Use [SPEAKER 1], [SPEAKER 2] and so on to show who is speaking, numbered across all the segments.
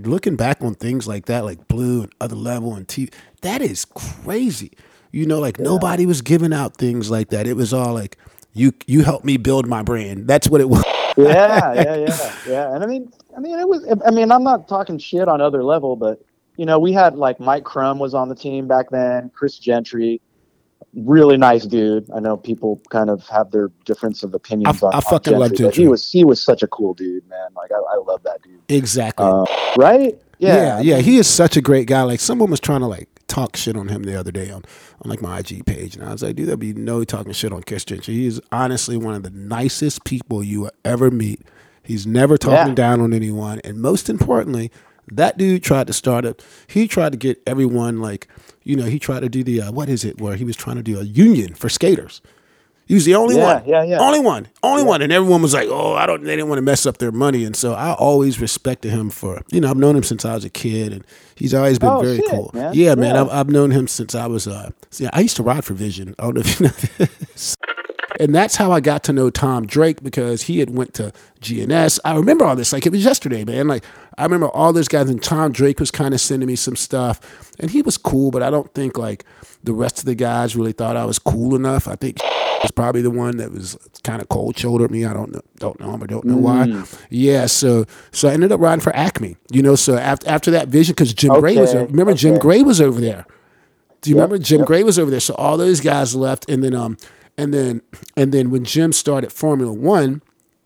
[SPEAKER 1] looking back on things like that, like Blue and Other Level and T, that is crazy. You know, like nobody was giving out things like that. It was all like, you helped me build my brand. That's what it was.
[SPEAKER 2] Yeah. And I mean, it was. I mean, I'm not talking shit on Other Level, but you know, we had like Mike Crum was on the team back then. Chris Gentry, really nice dude. I know people kind of have their difference of opinions on
[SPEAKER 1] fucking
[SPEAKER 2] Gentry,
[SPEAKER 1] love Gentry.
[SPEAKER 2] but he was such a cool dude, man. Like I love that dude.
[SPEAKER 1] Exactly.
[SPEAKER 2] Right? Yeah.
[SPEAKER 1] Yeah. He is such a great guy. Like someone was trying to like talk shit on him the other day on like my IG page, and I was like, dude, there'll be no talking shit on Chris Gentry. He is honestly one of the nicest people you will ever meet. He's never talking down on anyone, and most importantly, that dude tried to get everyone like, you know, he tried to do the where he was trying to do a union for skaters. He was the only one. Only one. And everyone was like, they didn't want to mess up their money. And so I always respected him for, you know, I've known him since I was a kid, and he's always been very cool. Man. Yeah, man. I've known him since I was, I used to ride for Vision. I don't know if you know this. And that's how I got to know Tom Drake, because he had went to GNS. I remember all this like it was yesterday, man. Like I remember all those guys, and Tom Drake was kind of sending me some stuff, and he was cool, but I don't think like the rest of the guys really thought I was cool enough. I think was probably the one that was kind of cold shouldered me. I don't know him. I don't know why. Yeah, so I ended up riding for Acme. You know, so after that Vision, because Jim Gray was over. Remember Jim Gray was over there. Do you remember Jim Gray was over there? So all those guys left, and then when Jim started Formula One,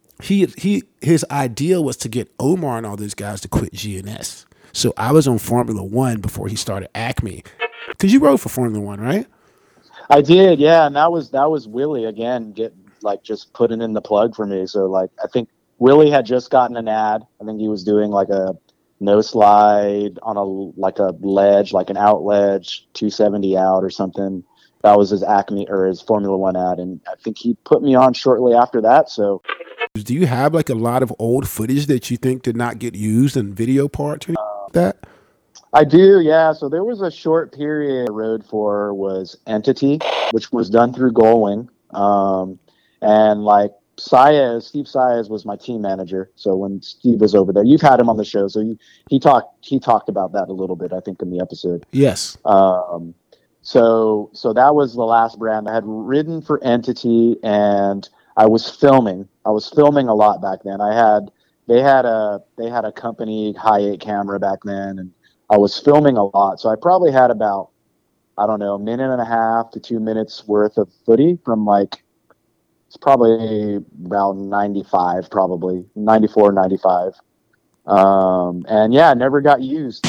[SPEAKER 1] his idea was to get Omar and all those guys to quit GNS. So I was on Formula One before he started Acme, because you rode for Formula One, right?
[SPEAKER 2] I did, yeah, and that was Willie again, just putting in the plug for me. So like, I think Willie had just gotten an ad. I think he was doing like a no slide on a ledge, like an out ledge, 270 out or something. That was his Acme or his Formula One ad, and I think he put me on shortly after that. So,
[SPEAKER 1] do you have like a lot of old footage that you think did not get used in video parts or like that?
[SPEAKER 2] I do, yeah. So there was a short period I rode for was Entity, which was done through Gullwing, and like Steve Saez was my team manager. So when Steve was over there, you've had him on the show, so he talked about that a little bit, I think, in the episode.
[SPEAKER 1] Yes.
[SPEAKER 2] So that was the last brand. I had ridden for Entity, and I was filming. I was filming a lot back then. They had a company Hi8 camera back then, and I was filming a lot. So I probably had about, I don't know, a minute and a half to 2 minutes worth of footy from like, it's probably about 95, probably 94, 95. And yeah, it never got used.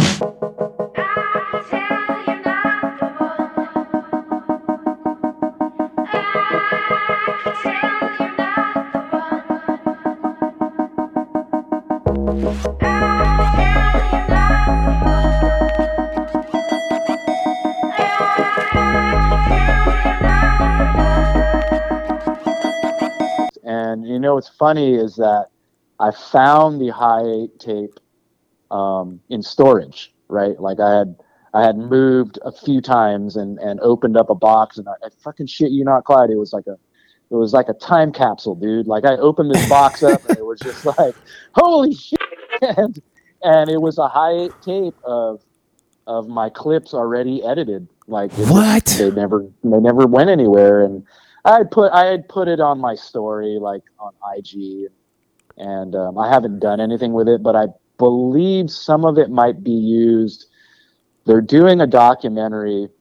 [SPEAKER 2] And you know what's funny is that I found the Hi8 tape in storage, right? Like I had moved a few times and opened up a box, and I fucking shit you not, Clyde. It was like a time capsule, dude. Like I opened this box up, and it was just like, holy shit! And it was a Hi8 tape of my clips already edited. Like
[SPEAKER 1] what?
[SPEAKER 2] They never went anywhere, and I had put it on my story, like on IG, and I haven't done anything with it, but I believe some of it might be used. They're doing a documentary,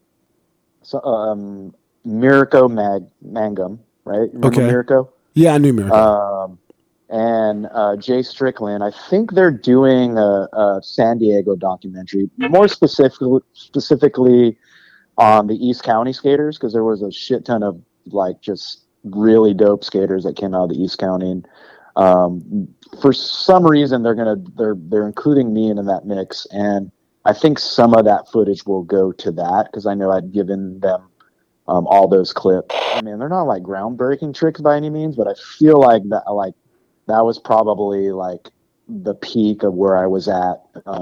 [SPEAKER 2] Mirko Mangum, right? Remember Mirko?
[SPEAKER 1] Yeah, I knew Mirko.
[SPEAKER 2] And Jay Strickland. I think they're doing a San Diego documentary, more specifically on the East County skaters, because there was a shit ton of like just really dope skaters that came out of the East County. And for some reason, they're including me in that mix, and I think some of that footage will go to that, because I know I'd given them all those clips. I mean, they're not like groundbreaking tricks by any means, but I feel like that was probably like the peak of where I was at,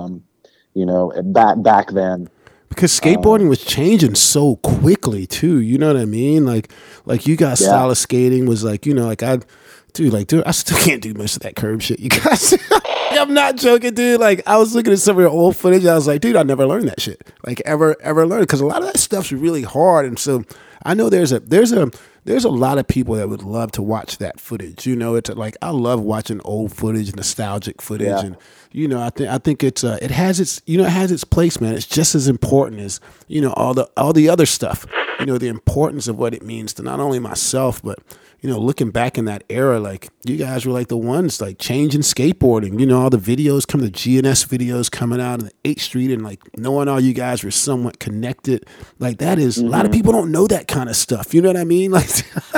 [SPEAKER 2] back then.
[SPEAKER 1] Because skateboarding was changing so quickly too. You know what I mean? Like you got style of skating was like, you know, like dude, I still can't do most of that curb shit, you guys. I'm not joking, dude. Like, I was looking at some of your old footage. I was like, dude, I never learned that shit. Like, ever learned? Because a lot of that stuff's really hard. And so I know there's a lot of people that would love to watch that footage. It's like, I love watching old footage, nostalgic footage, and I think it has its place, man. It's just as important as all the other stuff. The importance of what it means to not only myself, but looking back in that era, like, you guys were like the ones like changing skateboarding. All the videos the GNS videos coming out in the 8th Street, and like knowing all you guys were somewhat connected. Like, that is a lot of people don't know that kind of stuff. You know what I mean? Like,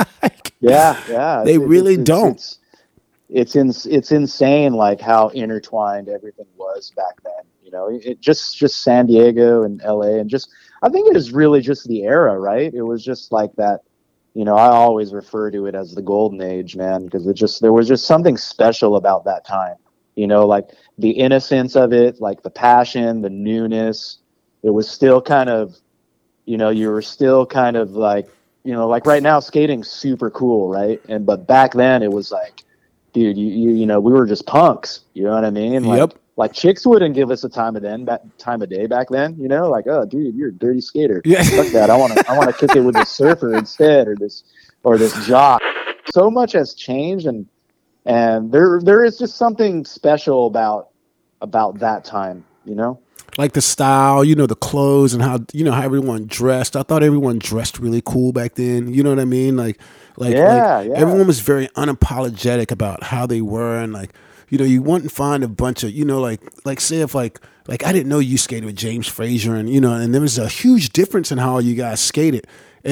[SPEAKER 2] yeah,
[SPEAKER 1] they really don't.
[SPEAKER 2] It's insane, like how intertwined everything was back then. It just San Diego and LA, and just, I think it is really just the era, right? It was just like that. I always refer to it as the golden age, man, because there was just something special about that time. Like the innocence of it, like the passion, the newness. It was still kind of, you were still kind of like, like right now skating's super cool, right? But back then it was like, dude, we were just punks. You know what I mean? Like,
[SPEAKER 1] yep.
[SPEAKER 2] Like, chicks wouldn't give us a time of day back then, like, oh, dude, you're a dirty skater.
[SPEAKER 1] Yeah.
[SPEAKER 2] Fuck that. I want to kick it with a surfer instead, or this jock. So much has changed, and there is just something special about that time,
[SPEAKER 1] Like the style, the clothes, and how how everyone dressed. I thought everyone dressed really cool back then. You know what I mean? Like everyone was very unapologetic about how they were, and like, you wouldn't find a bunch of, like say if like I didn't know you skated with James Frazier, and and there was a huge difference in how you guys skated. And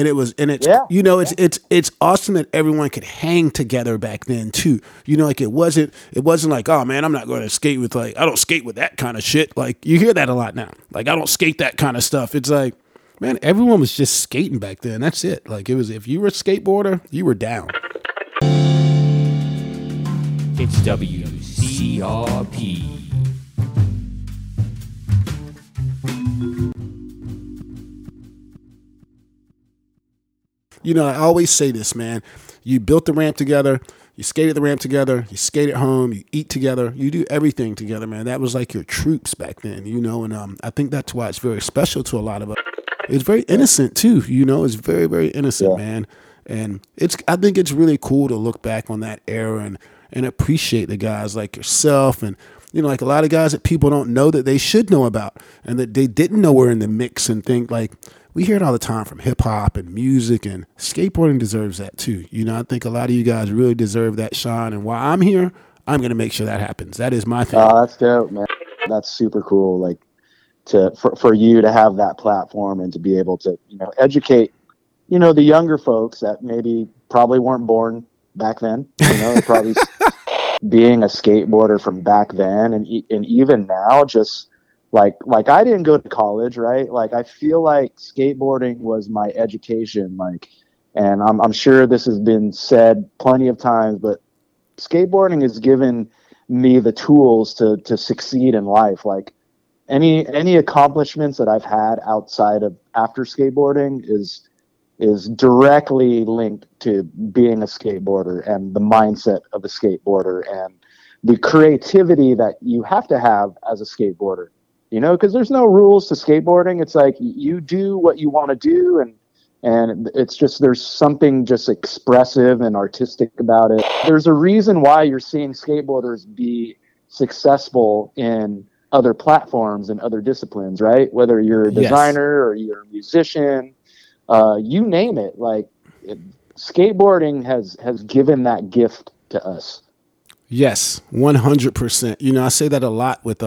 [SPEAKER 1] it's awesome that everyone could hang together back then too. Like it wasn't like, oh man, I'm not going to skate with, like, I don't skate with that kind of shit. Like, you hear that a lot now. Like, I don't skate that kind of stuff. It's like, man, everyone was just skating back then. That's it. Like, it was, if you were a skateboarder, you were down.
[SPEAKER 3] It's WCRP.
[SPEAKER 1] I always say this, man. You built the ramp together. You skated the ramp together. You skate at home. You eat together. You do everything together, man. That was like your troops back then, and I think that's why it's very special to a lot of us. It's very innocent too, It's very, very innocent, man. And I think it's really cool to look back on that era and appreciate the guys like yourself, and like a lot of guys that people don't know that they should know about, and that they didn't know were in the mix, and think, like, we hear it all the time from hip hop and music, and skateboarding deserves that too. I think a lot of you guys really deserve that shine, and while I'm here, I'm going to make sure that happens. That is my thing.
[SPEAKER 2] Oh, that's dope, man. That's super cool. Like, for you to have that platform and to be able to, educate, the younger folks that probably weren't born back then, probably being a skateboarder from back then, and even now, just like I didn't go to college, right? Like, I feel like skateboarding was my education, like, and I'm sure this has been said plenty of times, but skateboarding has given me the tools to succeed in life. Like, any accomplishments that I've had outside of after skateboarding is directly linked to being a skateboarder, and the mindset of a skateboarder, and the creativity that you have to have as a skateboarder, because there's no rules to skateboarding. It's like, you do what you want to do, and it's just, there's something just expressive and artistic about it. There's a reason why you're seeing skateboarders be successful in other platforms and other disciplines, right? Whether you're a designer or you're a musician, you name it. Like, skateboarding has given that gift to us.
[SPEAKER 1] Yes, 100%. I say that a lot with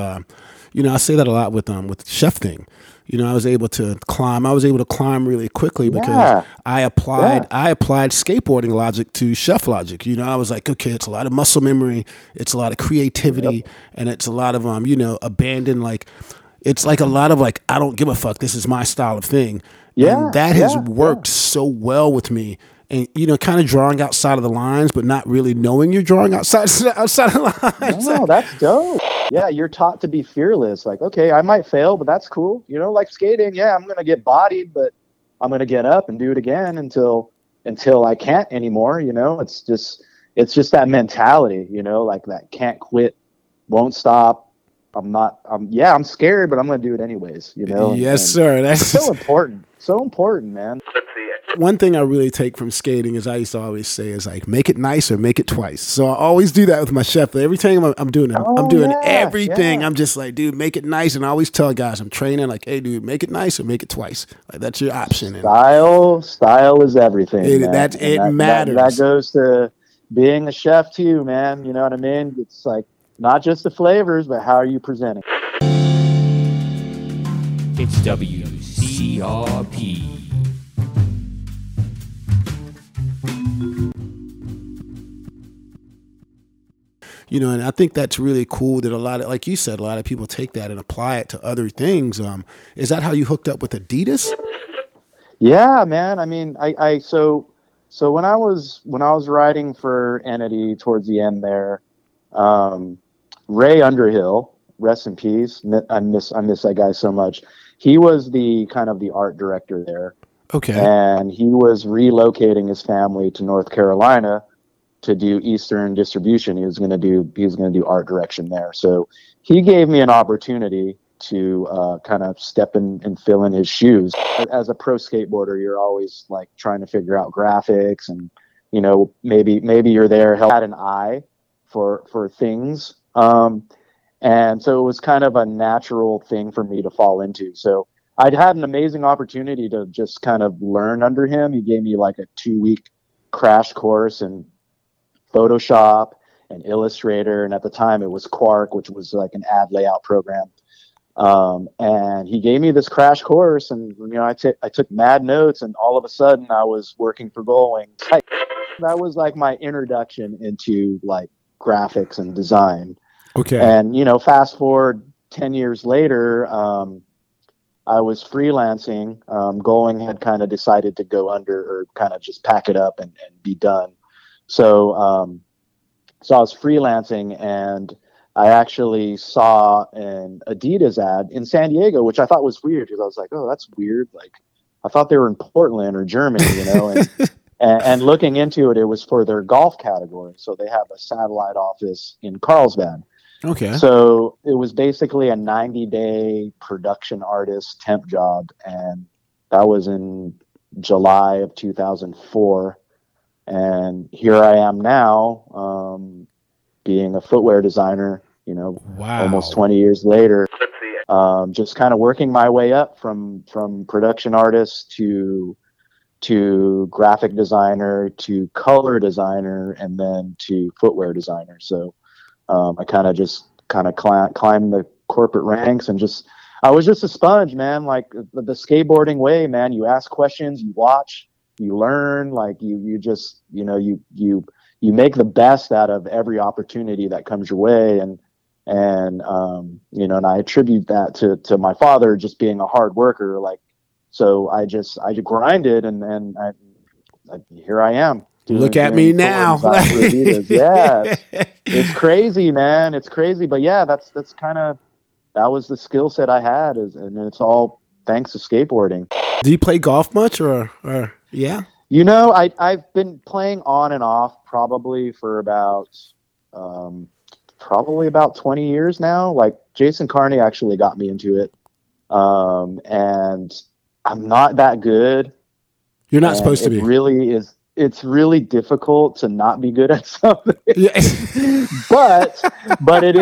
[SPEAKER 1] with Chef Thing. I was able to climb really quickly because I applied skateboarding logic to chef logic. I was like, okay, it's a lot of muscle memory, it's a lot of creativity, and it's a lot of abandon, like, it's like a lot of like, I don't give a fuck, this is my style of thing. And that has worked so well with me. And, kind of drawing outside of the lines, but not really knowing you're drawing outside of the lines.
[SPEAKER 2] No, that's dope. Yeah, you're taught to be fearless. Like, okay, I might fail, but that's cool. Like skating, I'm going to get bodied, but I'm going to get up and do it again until I can't anymore. It's just, it's just that mentality, you know, like that can't quit, won't stop. I'm scared, but I'm going to do it anyways, you know,
[SPEAKER 1] Yes,
[SPEAKER 2] and
[SPEAKER 1] sir.
[SPEAKER 2] it's
[SPEAKER 1] That's
[SPEAKER 2] so important, man.
[SPEAKER 1] one thing I really take from skating is I used to always say is like make it nice or make it twice. So I always do that with my chef. Every time I'm doing it, I'm
[SPEAKER 2] Oh
[SPEAKER 1] doing
[SPEAKER 2] yeah,
[SPEAKER 1] everything.
[SPEAKER 2] yeah.
[SPEAKER 1] I'm just like, dude, make it nice. And I always tell guys I'm training like, hey, dude, make it nice or make it twice. Like that's your option. And
[SPEAKER 2] Style is everything,
[SPEAKER 1] it
[SPEAKER 2] man,
[SPEAKER 1] that
[SPEAKER 2] and
[SPEAKER 1] it
[SPEAKER 2] that
[SPEAKER 1] matters.
[SPEAKER 2] goes to being a chef too, man. You know what I mean? It's like not just the flavors, but how are you presenting?
[SPEAKER 3] It's WCRP.
[SPEAKER 1] And I think that's really cool that a lot of, like you said, a lot of people take that and apply it to other things. Is that how you hooked up with Adidas?
[SPEAKER 2] Yeah, man. I mean, so when I was writing for Entity towards the end there, um, Ray Underhill, rest in peace. I miss that guy so much. He was the kind of the art director there,
[SPEAKER 1] Okay.
[SPEAKER 2] and he was relocating his family to North Carolina to do Eastern distribution. He was going to do art direction there. So he gave me an opportunity to kind of step in and fill in his shoes. As a pro skateboarder, you're always like trying to figure out graphics, and maybe you're there. Had an eye for things, and so it was kind of a natural thing for me to fall into. So I'd had an amazing opportunity to just kind of learn under him. He gave me like a 2-week crash course in Photoshop and Illustrator, and at the time it was Quark, which was like an ad layout program. And he gave me this crash course, and I took mad notes, and all of a sudden I was working for Goldwing. That was like my introduction into like graphics and design.
[SPEAKER 1] Okay.
[SPEAKER 2] And fast forward 10 years later, I was freelancing. Goldwing had kind of decided to go under, or kind of just pack it up and be done. So I was freelancing, and I actually saw an Adidas ad in San Diego, which I thought was weird because I was like, oh, that's weird. Like, I thought they were in Portland or Germany, and looking into it, it was for their golf category. So they have a satellite office in Carlsbad.
[SPEAKER 1] Okay.
[SPEAKER 2] So it was basically a 90-day production artist temp job, and that was in July of 2004. And here I am now, being a footwear designer, almost
[SPEAKER 1] Wow.
[SPEAKER 2] 20 years later, just kind of working my way up from production artist to graphic designer to color designer and then to footwear designer. So I kind of climbed the corporate ranks, and I was just a sponge, man. Like the skateboarding way, man. You ask questions, you watch, you learn. Like you just you make the best out of every opportunity that comes your way, and I attribute that to my father just being a hard worker. Like, so I grinded, and here I am
[SPEAKER 1] Look
[SPEAKER 2] doing
[SPEAKER 1] at me
[SPEAKER 2] doing footwear
[SPEAKER 1] now.
[SPEAKER 2] design for Adidas. Yeah, it's crazy, man. It's crazy, but yeah, that's kind of that was the skill set I had, and it's all thanks to skateboarding.
[SPEAKER 1] Do you play golf much or yeah?
[SPEAKER 2] I've been playing on and off um, probably about 20 years now. Like Jason Carney actually got me into it, and I'm not that good,
[SPEAKER 1] You're not
[SPEAKER 2] and
[SPEAKER 1] supposed to be.
[SPEAKER 2] it's really difficult to not be good at something.
[SPEAKER 1] Yeah.
[SPEAKER 2] but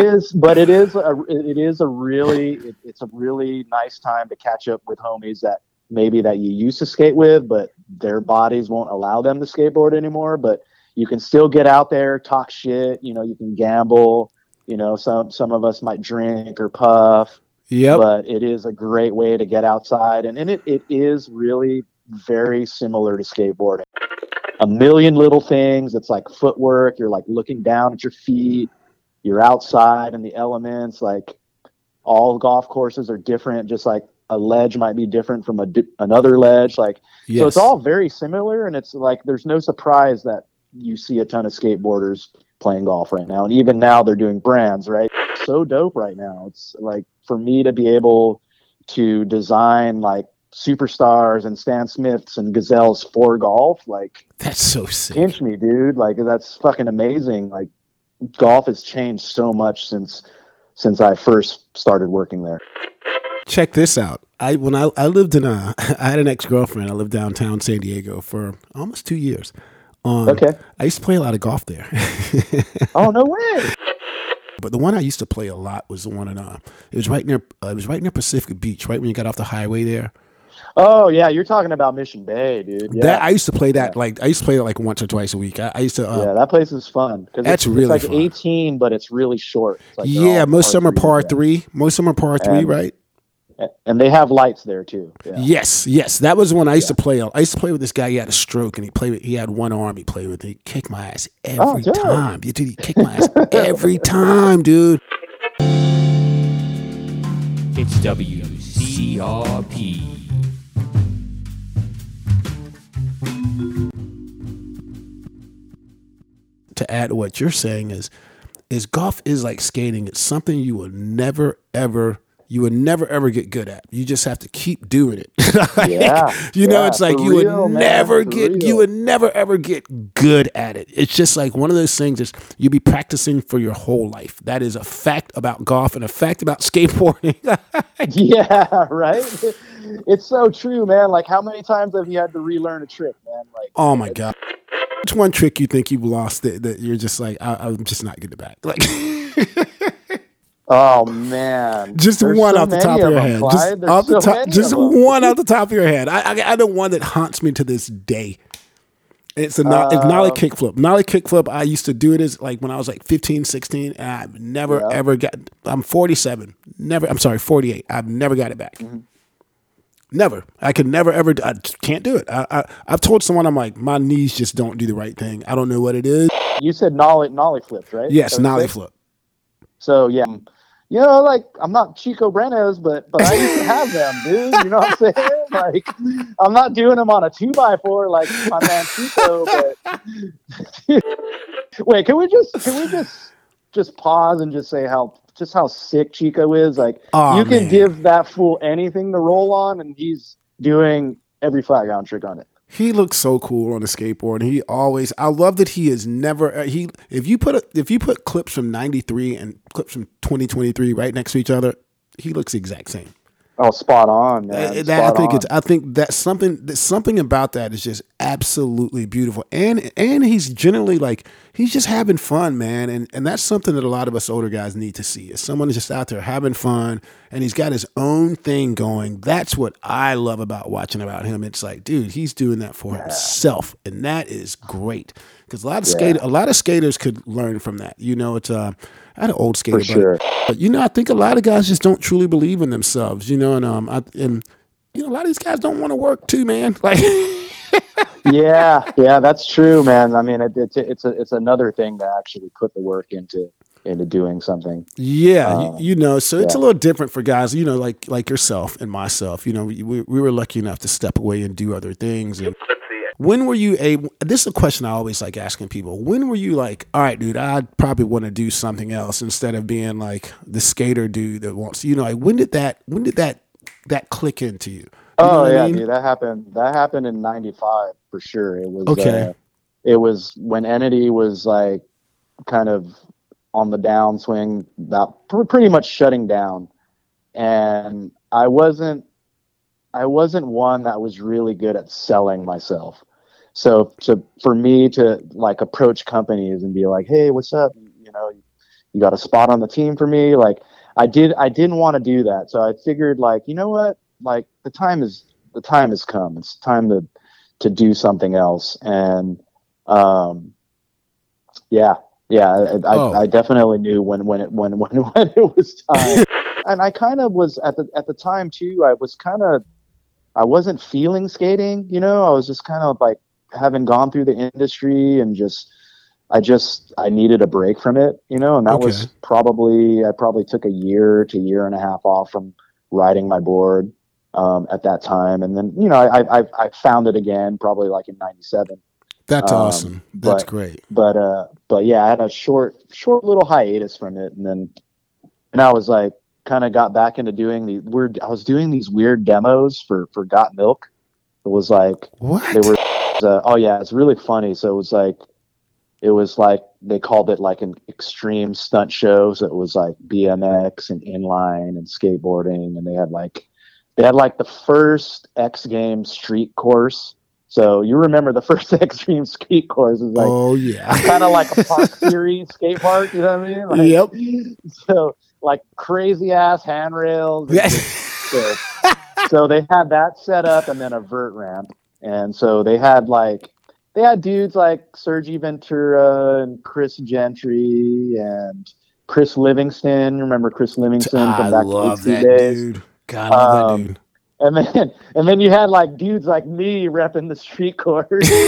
[SPEAKER 2] it's a really nice time to catch up with homies that maybe that you used to skate with, but their bodies won't allow them to skateboard anymore. But you can still get out there, talk shit. You can gamble. Some of us might drink or puff,
[SPEAKER 1] Yep.
[SPEAKER 2] but it is a great way to get outside, and it is really very similar to skateboarding. A million little things. It's like footwork. You're like looking down at your feet. You're outside in the elements. Like all golf courses are different. Just like a ledge might be different from another ledge. Like, so it's
[SPEAKER 1] Yes.
[SPEAKER 2] all very similar. And it's like, there's no surprise that you see a ton of skateboarders playing golf right now. And even now they're doing brands, right? So dope right now. It's like for me to be able to design like Superstars and Stan Smiths and Gazelles for golf. Like,
[SPEAKER 1] That's so sick.
[SPEAKER 2] pinch me, dude. Like, that's fucking amazing. Like, golf has changed so much since I first started working there.
[SPEAKER 1] Check this out. I lived in I had an ex-girlfriend. I lived downtown San Diego for almost 2 years.
[SPEAKER 2] Okay.
[SPEAKER 1] I used to play a lot of golf there.
[SPEAKER 2] Oh, no way.
[SPEAKER 1] But the one I used to play a lot was the one in it was right near Pacific Beach, right when you got off the highway there.
[SPEAKER 2] Oh yeah, you're talking about Mission Bay, dude. Yeah.
[SPEAKER 1] That I used to play that like I used to play it like once or twice a week. I used to
[SPEAKER 2] yeah, that place is fun because
[SPEAKER 1] that's
[SPEAKER 2] it's
[SPEAKER 1] really
[SPEAKER 2] like
[SPEAKER 1] fun.
[SPEAKER 2] 18, but it's really short. It's like
[SPEAKER 1] yeah, most of them are par
[SPEAKER 2] threes,
[SPEAKER 1] three. Most of them are par three, right?
[SPEAKER 2] And they have lights there too. Yeah.
[SPEAKER 1] Yes. That was when I used to play. I used to play with this guy. He had a stroke, and he had one arm. He played with. He kicked my ass every time. Dude, he kicked my ass every time, dude.
[SPEAKER 3] It's WCRP.
[SPEAKER 1] To add to what you're saying is golf is like skating. It's something you will never ever get good at. You just have to keep doing it. Like, it's like you would never ever get good at it. It's just like one of those things is you'll be practicing for your whole life. That is a fact about golf and a fact about skateboarding.
[SPEAKER 2] Yeah, right. It's so true, man. Like, how many times have you had to relearn a trick, man? Like,
[SPEAKER 1] oh my God. Which one trick you think you've lost that you're just like, I'm just not getting it back? Like,
[SPEAKER 2] oh man,
[SPEAKER 1] just one off the top of your head. Just one off the top of your head. I know one that haunts me to this day. It's nollie kickflip. Nollie kickflip. I used to do it as like when I was like 15, 16, and I've never ever got. I'm 47. I'm sorry, 48. I've never got it back. Mm-hmm. Never. I could never ever. I just can't do it. I've told someone, I'm like, my knees just don't do the right thing. I don't know what it is.
[SPEAKER 2] You said nollie flips, right?
[SPEAKER 1] Yes, nollie flip.
[SPEAKER 2] So yeah, like I'm not Chico Brenes, but I used to have them, dude. You know what I'm saying? Like, I'm not doing them on a 2x4 like my man Chico. But wait, can we just pause and just say how sick Chico is? Like, you can give that fool anything to roll on, and he's doing every flat ground trick on it.
[SPEAKER 1] He looks so cool on a skateboard. I love that he is never, if you put clips from 93 and clips from 2023 right next to each other, he looks the exact same.
[SPEAKER 2] Oh, spot on, man.
[SPEAKER 1] I think that's something about that is just absolutely beautiful. And he's generally like, he's just having fun, man. And that's something that a lot of us older guys need to see, is someone who's just out there having fun and he's got his own thing going. That's what I love about watching about him. It's like, dude, he's doing that for himself. And that is great. Because a lot of skaters could learn from that. It's I had an old skater, but I think a lot of guys just don't truly believe in themselves. And a lot of these guys don't want to work too, man. Like,
[SPEAKER 2] yeah, that's true, man. I mean, it's another thing to actually put the work into doing something.
[SPEAKER 1] Yeah, so it's a little different for guys, like yourself and myself. We were lucky enough to step away and do other things. And when were you able? This is a question I always like asking people. When were you like, all right, dude, I'd probably want to do something else instead of being like the skater dude that wants, like when did that click into you?
[SPEAKER 2] Dude, that happened in 95 for sure. It was okay. It was when Entity was like kind of on the downswing, about pretty much shutting down, and I wasn't one that was really good at selling myself. So for me to like approach companies and be like, hey, what's up? You got a spot on the team for me? Like, I didn't want to do that. So I figured, like, you know what? Like, the time has come. It's time to do something else. And I definitely knew when it was time. And I kind of was at the time too. I wasn't feeling skating. I was just kind of like, having gone through the industry and I needed a break from it, and that was I probably took a year to year and a half off from riding my board at that time. And then, I found it again, probably like in 97.
[SPEAKER 1] That's awesome. That's great.
[SPEAKER 2] But yeah, I had a short little hiatus from it. And I was like, kind of got back into doing I was doing these weird demos for Got Milk. It was like,
[SPEAKER 1] what?
[SPEAKER 2] They were, oh yeah, it's really funny. So it was like, they called it like an extreme stunt show. So it was like BMX and inline and skateboarding. And they had like the first X Games street course. So you remember the first Extreme Street course is like,
[SPEAKER 1] oh yeah,
[SPEAKER 2] kind of like a Park Series skate park. You know what I mean? Like,
[SPEAKER 1] yep.
[SPEAKER 2] So like crazy ass handrails.
[SPEAKER 1] Yeah.
[SPEAKER 2] So they had that set up and then a vert ramp. And so they had dudes like Sergi Ventura and Chris Gentry and Chris Livingston. Remember Chris Livingston from back in the days?
[SPEAKER 1] Dude. God, I love that dude.
[SPEAKER 2] And then you had like dudes like me repping the street course.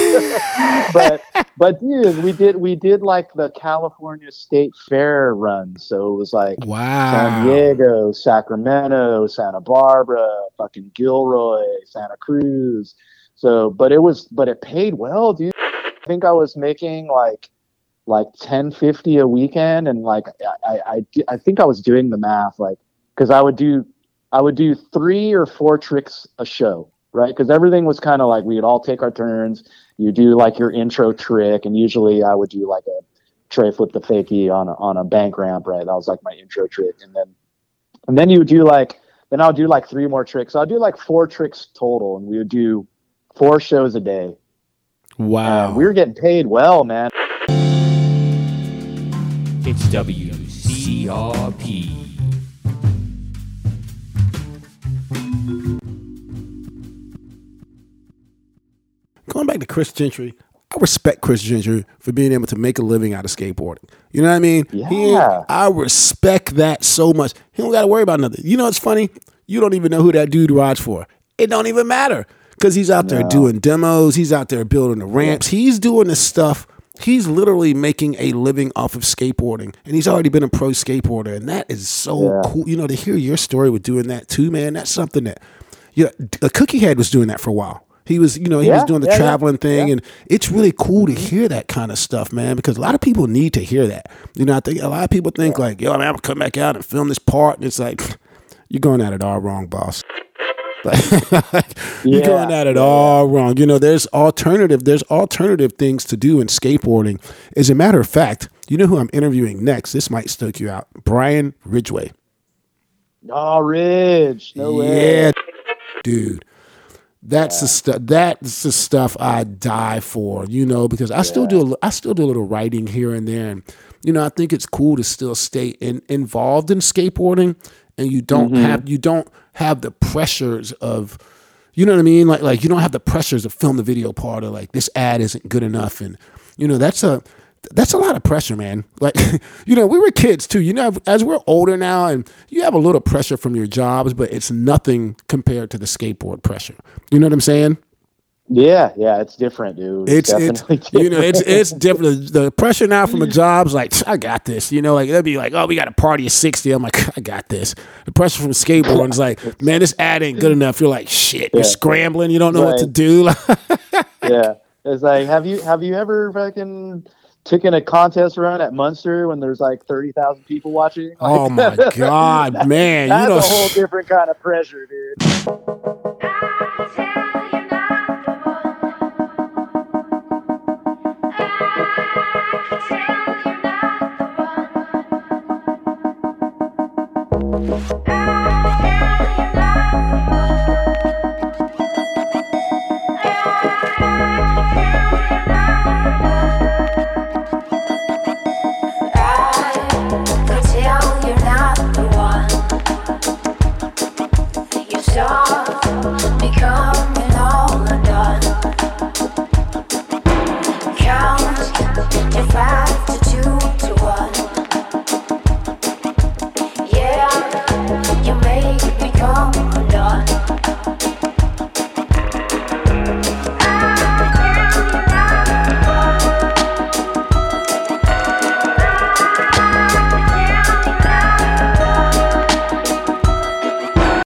[SPEAKER 2] but dude, we did like the California State Fair run. So it was like San Diego, Sacramento, Santa Barbara, fucking Gilroy, Santa Cruz. So but it paid well, dude. I think I was making like $10.50 a weekend, and like I think I was doing the math, like, because I would do 3 or 4 tricks a show, right? Because everything was kind of like we'd all take our turns. You do like your intro trick, and usually I would do like a tray flip the fakie on a bank ramp, right? That was like my intro trick, and then you would do then I'll do like 3 more tricks. So I'll do like 4 tricks total, and we would do 4 shows a day.
[SPEAKER 1] Wow,
[SPEAKER 2] and we were getting paid well, man.
[SPEAKER 3] It's WCRP.
[SPEAKER 1] Going back to Chris Gentry, I respect Chris Gentry for being able to make a living out of skateboarding. You know what I mean?
[SPEAKER 2] Yeah.
[SPEAKER 1] I respect that so much. He don't got to worry about nothing. You know, it's funny. You don't even know who that dude rides for. It don't even matter because he's out there doing demos. He's out there building the ramps. He's doing this stuff. He's literally making a living off of skateboarding, and he's already been a pro skateboarder, and that is so cool. You know, to hear your story with doing that too, man, that's something that, Cookie Head was doing that for a while. He was, he was doing the traveling thing, and it's really cool to hear that kind of stuff, man, because a lot of people need to hear that. You know, I think a lot of people think like, yo, man, I'm gonna come back out and film this part, and it's like, you're going at it all wrong, boss. You're going at it all wrong. You know, there's alternative things to do in skateboarding. As a matter of fact, you know who I'm interviewing next? This might stoke you out. Brian Ridgway.
[SPEAKER 2] Oh, Ridge. No way.
[SPEAKER 1] Yeah, dude. That's the stuff I die for, because I still do a little writing here and there, and I think it's cool to still stay involved in skateboarding, and you don't have the pressures of, you know what I mean, like you don't have the pressures of film the video part, or like this ad isn't good enough, and that's a lot of pressure, man. Like, we were kids too. As we're older now, and you have a little pressure from your jobs, but it's nothing compared to the skateboard pressure. You know what I'm saying? Yeah,
[SPEAKER 2] it's different, dude.
[SPEAKER 1] It's
[SPEAKER 2] definitely different.
[SPEAKER 1] It's different. The pressure now from a job's like, I got this. Like they'll be like, oh, we got a party at 60. I'm like, I got this. The pressure from skateboarding is like, man, this ad ain't good enough. You're like, shit. You're scrambling. You don't know what to do.
[SPEAKER 2] Yeah, it's like, have you ever fucking taking a contest run at Munster when there's like 30,000 people watching?
[SPEAKER 1] Oh my God, man.
[SPEAKER 2] That's a whole different kind of pressure, dude.